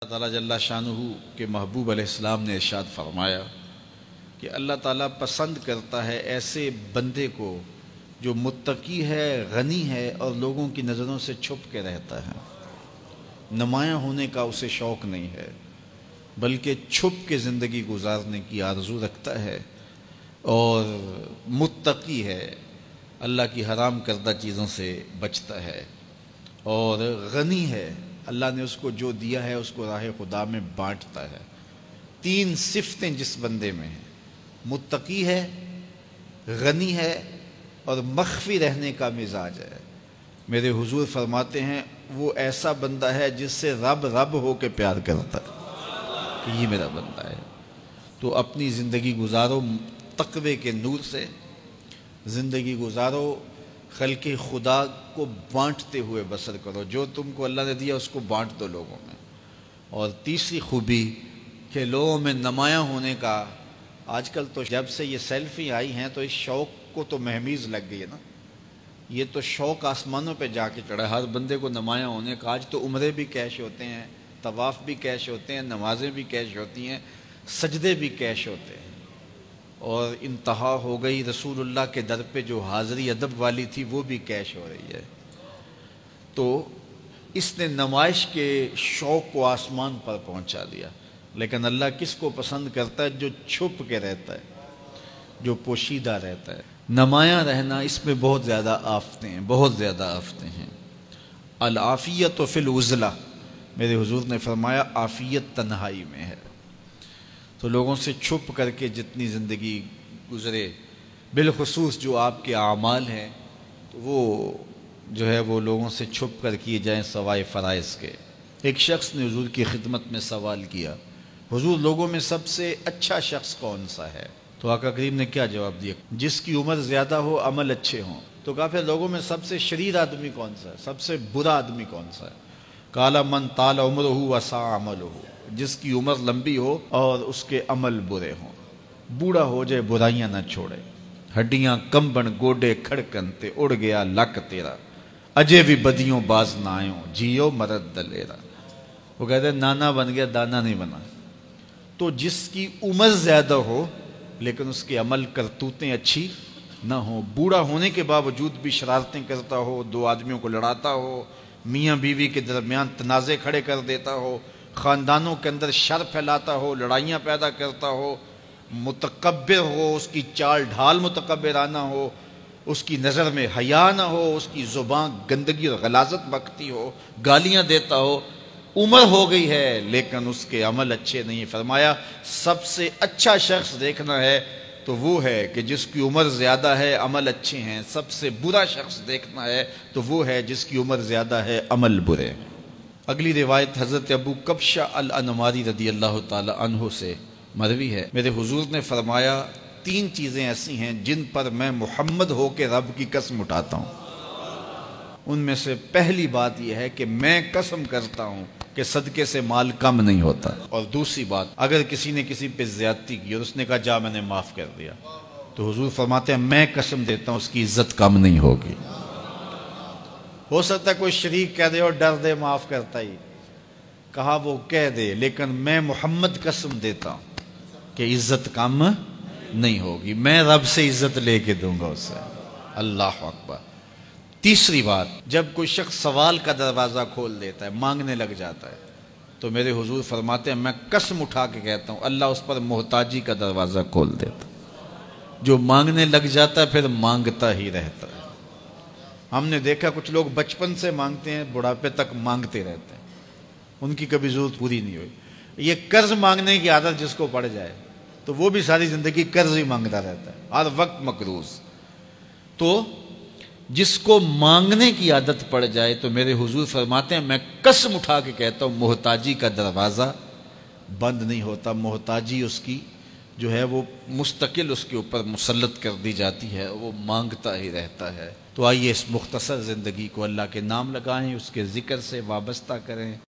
اللہ تعالیٰ جل شانہ کے محبوب علیہ السلام نے ارشاد فرمایا کہ اللہ تعالیٰ پسند کرتا ہے ایسے بندے کو جو متقی ہے، غنی ہے اور لوگوں کی نظروں سے چھپ کے رہتا ہے۔ نمایاں ہونے کا اسے شوق نہیں ہے، بلکہ چھپ کے زندگی گزارنے کی آرزو رکھتا ہے، اور متقی ہے، اللہ کی حرام کردہ چیزوں سے بچتا ہے، اور غنی ہے، اللہ نے اس کو جو دیا ہے اس کو راہ خدا میں بانٹتا ہے۔ تین صفتیں جس بندے میں ہیں، متقی ہے، غنی ہے اور مخفی رہنے کا مزاج ہے، میرے حضور فرماتے ہیں وہ ایسا بندہ ہے جس سے رب رب ہو کے پیار کرتا ہے کہ یہ میرا بندہ ہے۔ تو اپنی زندگی گزارو تقوی کے نور سے، زندگی گزارو خلق خدا کو بانٹتے ہوئے بسر کرو، جو تم کو اللہ نے دیا اس کو بانٹ دو لوگوں میں۔ اور تیسری خوبی کہ لوگوں میں نمایاں ہونے کا، آج کل تو جب سے یہ سیلفی آئی ہیں تو اس شوق کو تو مہمیز لگ گئی ہے نا، یہ تو شوق آسمانوں پہ جا کے چڑھا، ہر بندے کو نمایاں ہونے کا۔ آج تو عمرے بھی کیش ہوتے ہیں، طواف بھی کیش ہوتے ہیں، نمازیں بھی کیش ہوتی ہیں، سجدے بھی کیش ہوتے ہیں، اور انتہا ہو گئی رسول اللہ کے در پہ جو حاضری ادب والی تھی وہ بھی کیش ہو رہی ہے۔ تو اس نے نمائش کے شوق کو آسمان پر پہنچا دیا۔ لیکن اللہ کس کو پسند کرتا ہے؟ جو چھپ کے رہتا ہے، جو پوشیدہ رہتا ہے۔ نمایاں رہنا اس میں بہت زیادہ آفتیں ہیں، بہت زیادہ آفتیں ہیں۔ العافیت فی العزلہ، میرے حضور نے فرمایا عافیت تنہائی میں ہے۔ تو لوگوں سے چھپ کر کے جتنی زندگی گزرے، بالخصوص جو آپ کے اعمال ہیں تو وہ جو ہے وہ لوگوں سے چھپ کر کیے جائیں سوائے فرائض کے۔ ایک شخص نے حضور کی خدمت میں سوال کیا، حضور لوگوں میں سب سے اچھا شخص کون سا ہے؟ تو آقا کریم نے کیا جواب دیا؟ جس کی عمر زیادہ ہو، عمل اچھے ہوں۔ تو کہا پھر لوگوں میں سب سے شریر آدمی کون سا ہے؟ سب سے برا آدمی کون سا ہے؟ قال من طال عمرہ وسع عملہ، جس کی عمر لمبی ہو اور اس کے عمل برے ہوں، بوڑھا ہو جائے برائیاں نہ چھوڑے، ہڈیاں کمبن گوڈے کھڑکنتے، اڑ گیا لک تیرا، اجے بھی بدیوں باز نہ آئوں، جیو مرد دلیرا۔ وہ کہتے ہیں نانا بن گیا دانا نہیں بنا۔ تو جس کی عمر زیادہ ہو لیکن اس کے عمل کرتوتیں اچھی نہ ہوں، بوڑھا ہونے کے باوجود بھی شرارتیں کرتا ہو، دو آدمیوں کو لڑاتا ہو، میاں بیوی کے درمیان تنازع کھڑے کر دیتا ہو، خاندانوں کے اندر شر پھیلاتا ہو، لڑائیاں پیدا کرتا ہو، متکبر ہو، اس کی چال ڈھال متکبرانہ ہو، اس کی نظر میں حیا نہ ہو، اس کی زبان گندگی اور غلاظت بکتی ہو، گالیاں دیتا ہو، عمر ہو گئی ہے لیکن اس کے عمل اچھے نہیں۔ فرمایا سب سے اچھا شخص دیکھنا ہے تو وہ ہے کہ جس کی عمر زیادہ ہے، عمل اچھے ہیں۔ سب سے برا شخص دیکھنا ہے تو وہ ہے جس کی عمر زیادہ ہے، عمل برے ہیں۔ اگلی روایت حضرت ابو کبشہ الانماری رضی اللہ تعالی عنہ سے مروی ہے، میرے حضور نے فرمایا تین چیزیں ایسی ہیں جن پر میں محمد ہو کے رب کی قسم اٹھاتا ہوں۔ ان میں سے پہلی بات یہ ہے کہ میں قسم کرتا ہوں کہ صدقے سے مال کم نہیں ہوتا، اور دوسری بات اگر کسی نے کسی پہ زیادتی کی اور اس نے کہا جا میں نے معاف کر دیا، تو حضور فرماتے ہیں میں قسم دیتا ہوں اس کی عزت کم نہیں ہوگی۔ ہو سکتا ہے کوئی شریک کہہ دے اور ڈر دے معاف کرتا ہی، کہا وہ کہہ دے، لیکن میں محمد قسم دیتا ہوں کہ عزت کم نہیں ہوگی، میں رب سے عزت لے کے دوں گا اسے۔ اللہ اکبر۔ تیسری بات، جب کوئی شخص سوال کا دروازہ کھول دیتا ہے، مانگنے لگ جاتا ہے، تو میرے حضور فرماتے ہیں میں قسم اٹھا کے کہتا ہوں اللہ اس پر محتاجی کا دروازہ کھول دیتا۔ جو مانگنے لگ جاتا ہے پھر مانگتا ہی رہتا ہے۔ ہم نے دیکھا کچھ لوگ بچپن سے مانگتے ہیں، بڑھاپے تک مانگتے رہتے ہیں، ان کی کبھی ضرورت پوری نہیں ہوئی۔ یہ قرض مانگنے کی عادت جس کو پڑ جائے تو وہ بھی ساری زندگی قرض ہی مانگتا رہتا ہے، ہر وقت مقروض۔ تو جس کو مانگنے کی عادت پڑ جائے تو میرے حضور فرماتے ہیں میں قسم اٹھا کے کہتا ہوں محتاجی کا دروازہ بند نہیں ہوتا، محتاجی اس کی جو ہے وہ مستقل اس کے اوپر مسلط کر دی جاتی ہے، وہ مانگتا ہی رہتا ہے۔ تو آئیے اس مختصر زندگی کو اللہ کے نام لگائیں، اس کے ذکر سے وابستہ کریں۔